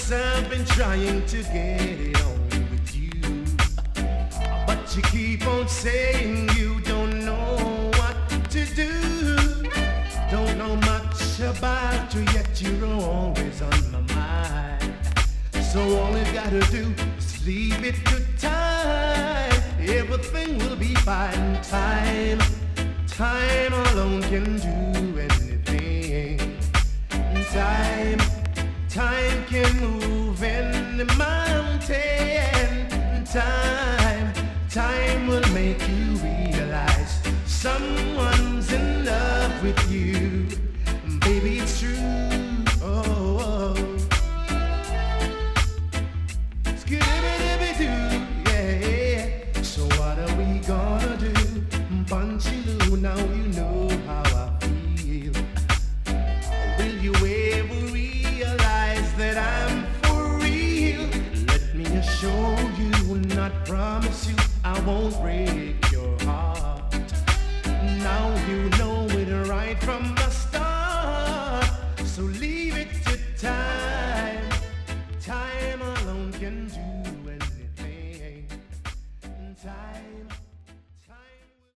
months I've been trying to get it on with you, but you keep on saying you don't know what to do. Don't know much about you, yet you're always on my mind. So all you gotta do is leave it to time. Everything will be fine. Time alone can do anything. Time can move any mountain. Time will make you realize someone's in love with you. Baby, it's true. Oh. Skidibidibidoo, yeah. So what are we gonna do? Punchy Lou, now you know how I feel. Will you ever realize that I'm for real? Let me assure you, not promise you I won't break